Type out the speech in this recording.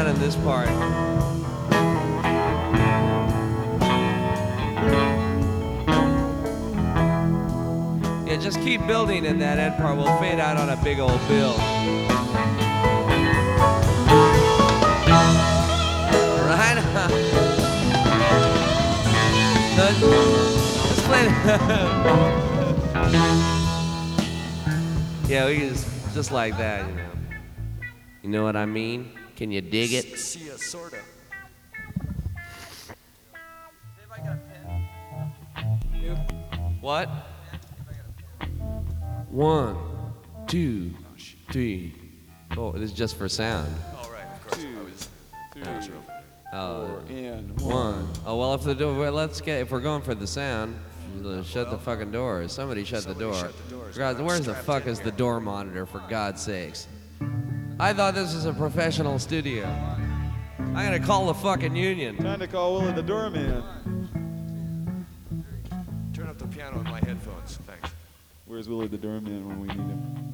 down in this part. Yeah, just keep building in that end part. We'll fade out on a big old build. Right on. Let's play. Yeah, we can just like that, you know. You know what I mean? Can you dig it? Yeah, sorta. What? 1, 2, 3. Oh, this is just for sound. All right, of course. I was not sure. And 1. Oh well, if the door. Well, if we're going for the sound, shut the fucking door. Somebody shut the door. shut the doors. God, where's the fuck is the door monitor? For God's sakes! I thought this was a professional studio. I'm gonna call the fucking union. time to call Willie the doorman. Turn up the piano with my headphones. Thanks. Where's Willie the doorman when we need him?